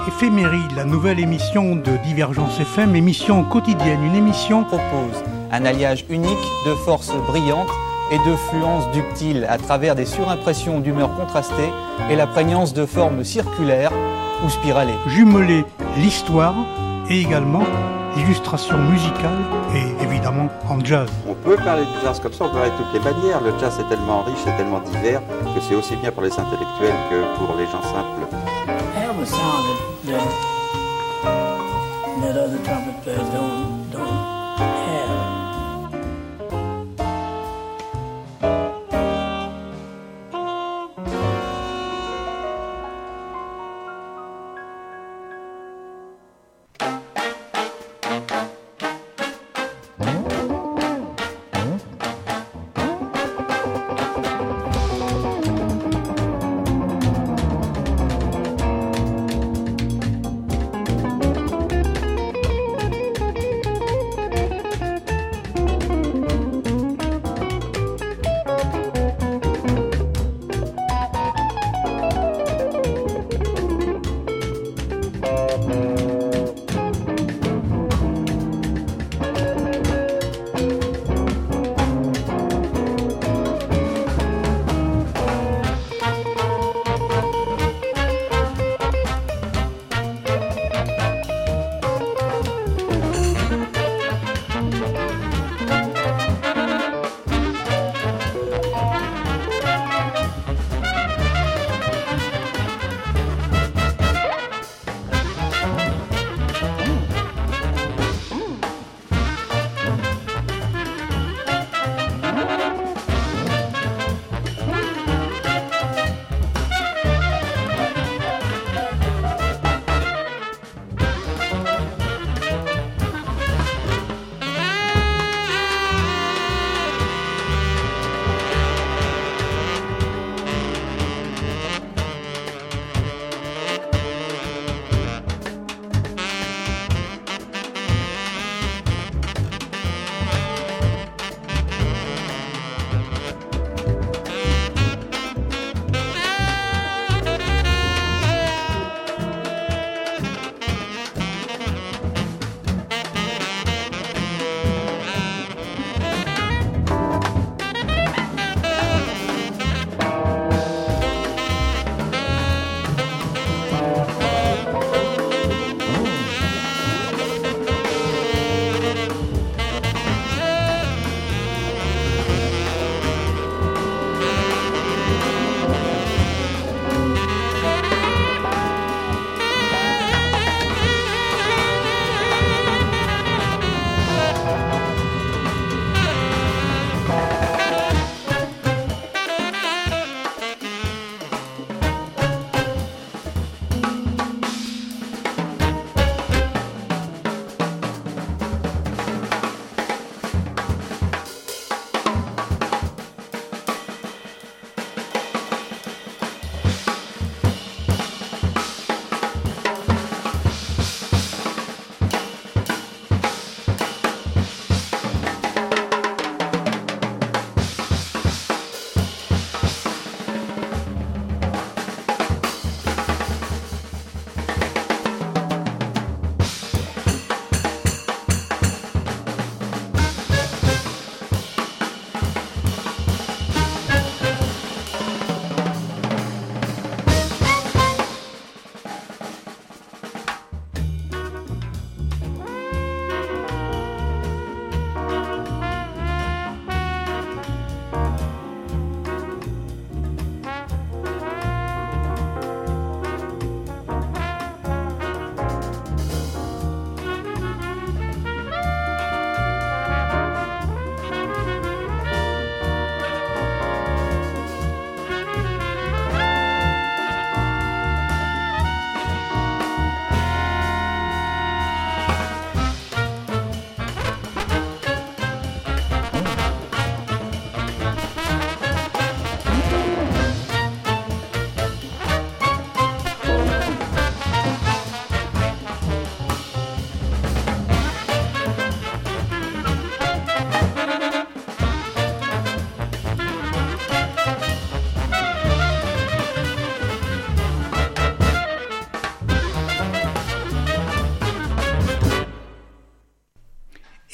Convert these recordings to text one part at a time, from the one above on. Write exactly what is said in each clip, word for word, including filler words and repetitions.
Éphéméride, la nouvelle émission de Divergence F M, émission quotidienne, une émission propose un alliage unique de forces brillantes et de fluences ductiles à travers des surimpressions d'humeurs contrastées et la prégnance de formes circulaires ou spiralées. Jumeler l'histoire et également l'illustration musicale et évidemment en jazz. On peut parler de jazz comme ça, on peut parler de toutes les manières. Le jazz est tellement riche et tellement divers que c'est aussi bien pour les intellectuels que pour les gens simples. I have a sound that, that, that other trumpet players don't, don't have.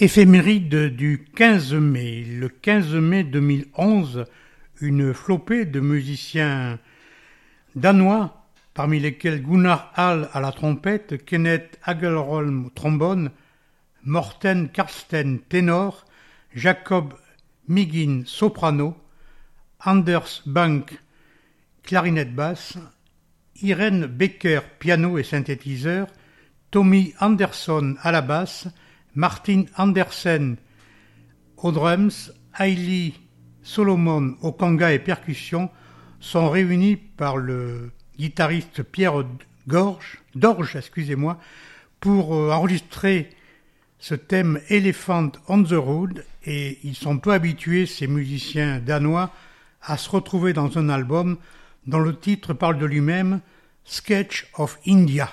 Éphéméride du quinze mai. Le quinze mai deux mille onze, une flopée de musiciens danois, parmi lesquels Gunnar Hall à la trompette, Kenneth Hagelholm trombone, Morten Karsten ténor, Jacob Migin soprano, Anders Bank clarinette basse, Irene Becker piano et synthétiseur, Tommy Andersson à la basse, Martin Andersen aux drums, Hailey Solomon au conga et percussions sont réunis par le guitariste Pierre Gorge, Dorge, excusez-moi, pour enregistrer ce thème Elephant on the Road, et ils sont peu habitués, ces musiciens danois, à se retrouver dans un album dont le titre parle de lui-même, Sketch of India.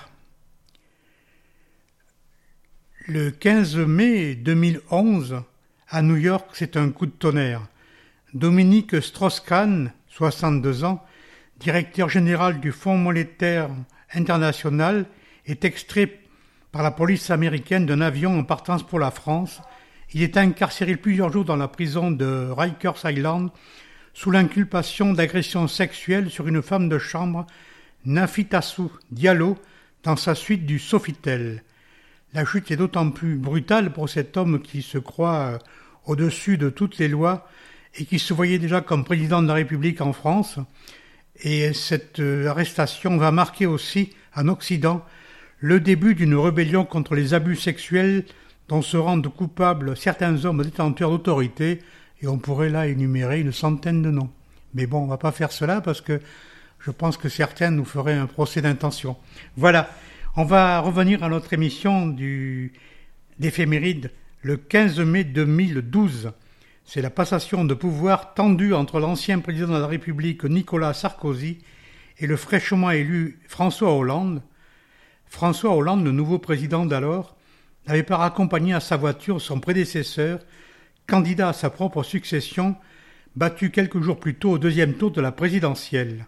Le quinze mai deux mille onze, à New York, c'est un coup de tonnerre. Dominique Strauss-Kahn, soixante-deux ans, directeur général du Fonds monétaire international, est extrait par la police américaine d'un avion en partance pour la France. Il est incarcéré plusieurs jours dans la prison de Rikers Island sous l'inculpation d'agression sexuelle sur une femme de chambre, Nafitassou Diallo, dans sa suite du Sofitel. La chute est d'autant plus brutale pour cet homme qui se croit au-dessus de toutes les lois et qui se voyait déjà comme président de la République en France. Et cette arrestation va marquer aussi, en Occident, le début d'une rébellion contre les abus sexuels dont se rendent coupables certains hommes détenteurs d'autorité, et on pourrait là énumérer une centaine de noms. Mais bon, on ne va pas faire cela parce que je pense que certains nous feraient un procès d'intention. Voilà. On va revenir à notre émission du, d'éphéméride le quinze mai deux mille douze. C'est la passation de pouvoir tendue entre l'ancien président de la République Nicolas Sarkozy et le fraîchement élu François Hollande. François Hollande, le nouveau président d'alors, n'avait pas raccompagné à sa voiture son prédécesseur, candidat à sa propre succession, battu quelques jours plus tôt au deuxième tour de la présidentielle.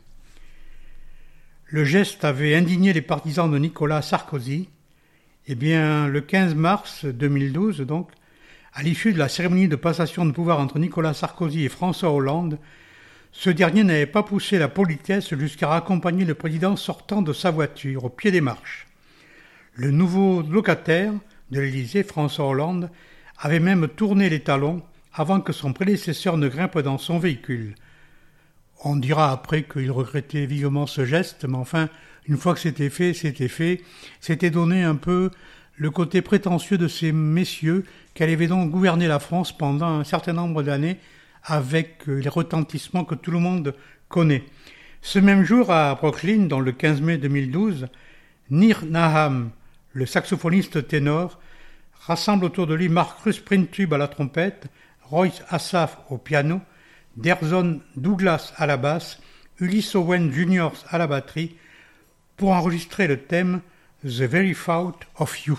Le geste avait indigné les partisans de Nicolas Sarkozy. Eh bien, le quinze mars deux mille douze, donc, à l'issue de la cérémonie de passation de pouvoir entre Nicolas Sarkozy et François Hollande, ce dernier n'avait pas poussé la politesse jusqu'à raccompagner le président sortant de sa voiture, au pied des marches. Le nouveau locataire de l'Élysée, François Hollande, avait même tourné les talons avant que son prédécesseur ne grimpe dans son véhicule. On dira après qu'il regrettait vivement ce geste, mais enfin, une fois que c'était fait, c'était fait. C'était donné un peu le côté prétentieux de ces messieurs qui allaient donc gouverner la France pendant un certain nombre d'années avec les retentissements que tout le monde connaît. Ce même jour, à Brooklyn, dans le quinze mai deux mille douze, Nir Naham, le saxophoniste ténor, rassemble autour de lui Marcus Printube à la trompette, Royce Assaf au piano, Derzon Douglas à la basse, Ulysse Owen junior à la batterie, pour enregistrer le thème « The Very Thought of You ».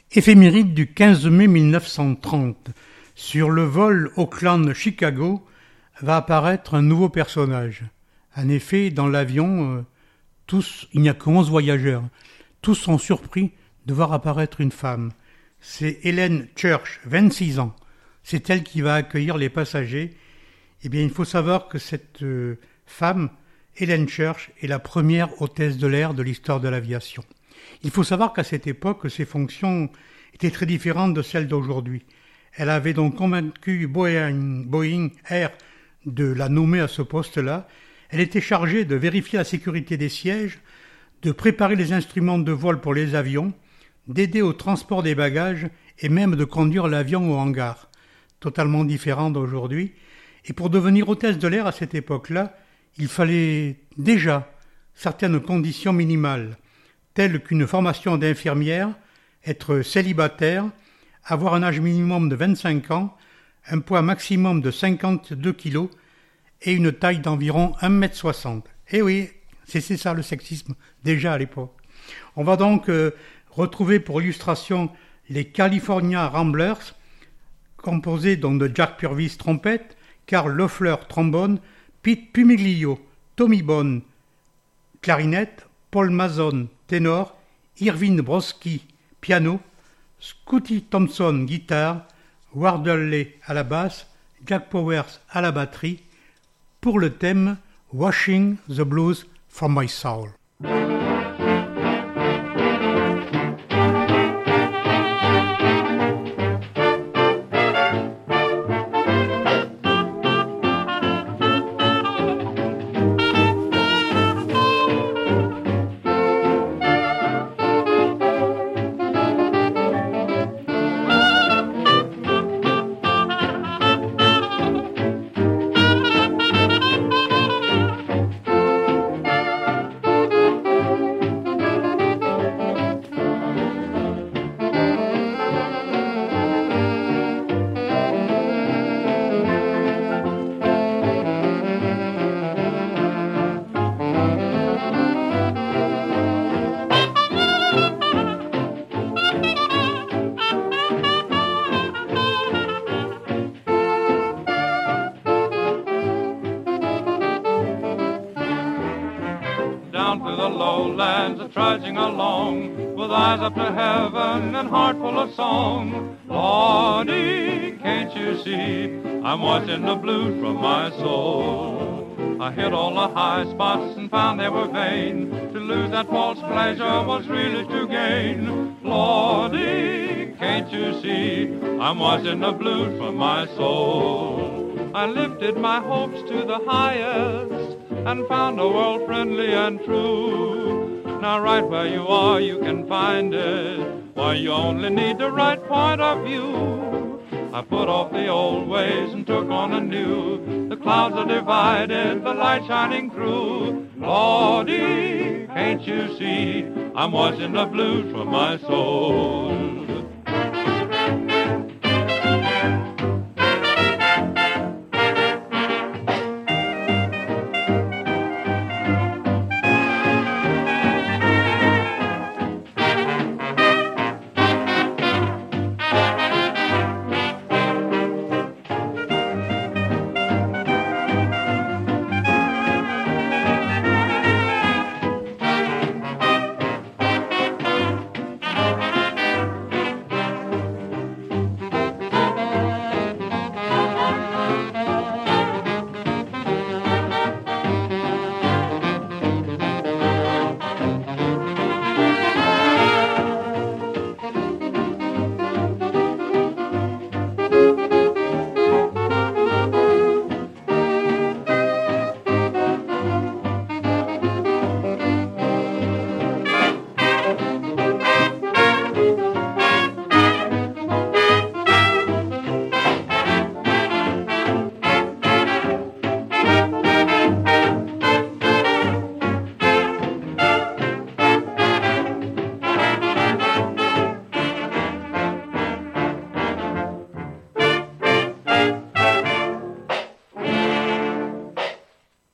Éphéméride du quinze mai mille neuf cent trente. Sur le vol Auckland-Chicago va apparaître un nouveau personnage. En effet, dans l'avion, euh, tous, il n'y a que onze voyageurs. Tous sont surpris de voir apparaître une femme. C'est Helen Church, vingt-six ans. C'est elle qui va accueillir les passagers. Eh bien, il faut savoir que cette euh, femme, Helen Church, est la première hôtesse de l'air de l'histoire de l'aviation. Il faut savoir qu'à cette époque, ses fonctions étaient très différentes de celles d'aujourd'hui. Elle avait donc convaincu Boeing, Boeing Air de la nommer à ce poste-là. Elle était chargée de vérifier la sécurité des sièges, de préparer les instruments de vol pour les avions, d'aider au transport des bagages et même de conduire l'avion au hangar. Totalement différent d'aujourd'hui. Et pour devenir hôtesse de l'air à cette époque-là, il fallait déjà certaines conditions minimales, telles qu'une formation d'infirmière, être célibataire, avoir un âge minimum de vingt-cinq ans, un poids maximum de cinquante-deux kilos et une taille d'environ un mètre soixante. Eh oui, c'est, c'est ça le sexisme, déjà à l'époque. On va donc euh, retrouver pour illustration les California Ramblers, composés donc de Jack Purvis trompette, Carl Loeffler trombone, Pete Pumiglio, Tommy Bone clarinette, Paul Mason ténor, Irving Brodsky piano, Scotty Thompson guitare, Wardley à la basse, Jack Powers à la batterie, pour le thème Washing the Blues from My Soul. Trudging along with eyes up to heaven and heart full of song. Lordy, can't you see I'm washing the blues from my soul? I hit all the high spots and found they were vain. To lose that false pleasure was really to gain. Lordy, can't you see I'm washing the blues from my soul? I lifted my hopes to the highest and found a world friendly and true. Now right where you are you can find it. Why, you only need the right point of view. I put off the old ways and took on a new. The clouds are divided, the light shining through. Lordy, can't you see I'm washing the blues from my soul?